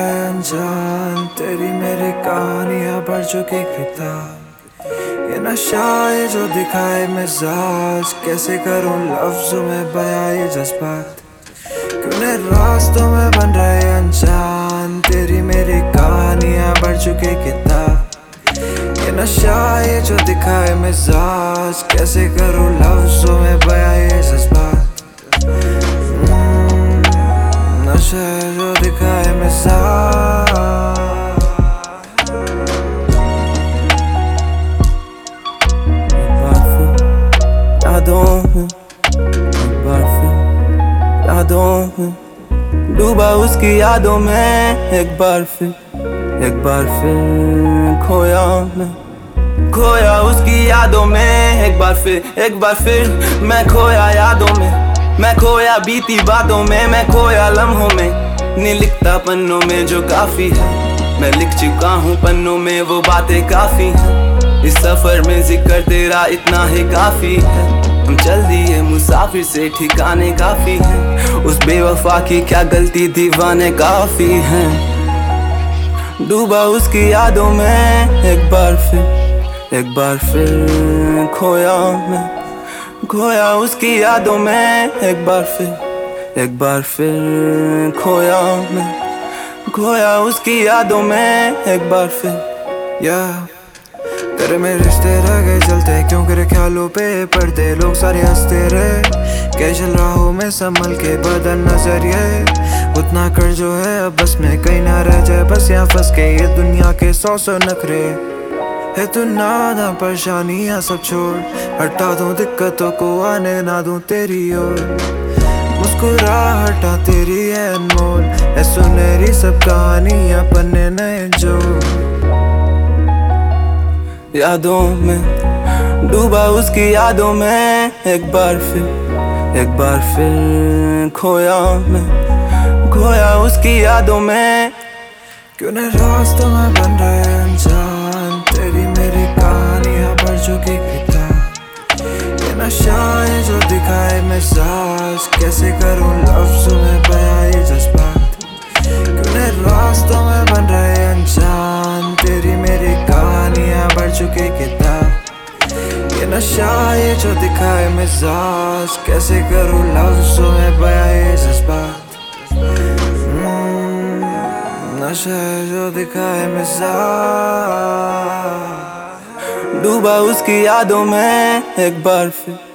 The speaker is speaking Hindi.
है अनजान, तेरी मेरी कहानियां पढ़ चुकी किताब। ये नशा है जो दिखाए मिजाज, कैसे करूं लफ्जों में बयां ये जज्बात। क्यों रास्तों में बन रहे अनजान, तेरी मेरी कहानियां पढ़ चुकी किताब। ये नशा है जो दिखाए मिजाज, कैसे करूं लफ्जों में बयां ये जज्बात। नशा है जो दिखाए मिजाज। यादों में डूबा उसकी यादों में, एक बार फिर खोया उसकी यादों में। एक बार फिर मैं खोया यादों में, मैं खोया बीती बातों में, मैं खोया लम्हों में। नहीं लिखता पन्नों में जो काफी है, मैं लिख चुका हूँ पन्नों में वो बातें काफी हैं। इस सफर में जिक्र तेरा इतना ही काफी है। हम चल दिए मुसाफिर से ठिकाने काफी हैं। उस बेवफा की क्या गलती, दीवाने काफी हैं। डूबा उसकी यादों में, एक बार फिर खोया उसकी यादों में। एक बार फिर खोया उसकी यादों में। एक बार फिर तेरे मेरे रिश्ते रह गए चलते, क्यों करे ख्यालों पे पड़ते लोग सारे हंसते रहे। कैसे राहों में संभल के बदल नजरिए, उतना कर जो है अब बस में कहीं ना रह जाए। बस यहाँ फंस के ये दुनिया के 100 नखरे है। तू ना परेशानियां सब छोड़, हटा दूं दिक्कतों को आने ना दूं तेरी ओर। मुस्कुराहटा तेरी है अनमोल, है सुनहरी सब कहानियां पन्ने नए जो। यादों में डूबा उसकी यादों में, एक बार फिर खोया उसकी यादों में। क्यों न रास्तों में बन रहे अनजान, तेरी मेरी कहानियां पढ़ चुकी किताब। ये नशा है जो दिखाए मिजाज, कैसे करूं लफ्जों में बयां ये जज्बात। क्यों न रास्तों में बन रहे अनजान, तेरी मेरी कहानियां पढ़ चुकी किताब। ये नशा है जो दिखाए मिजाज, कैसे करूं लफ्जों में बयां ये जज्बात। नशा है जो दिखाए मिजाज। डूबा उसकी यादों में, एक बार फिर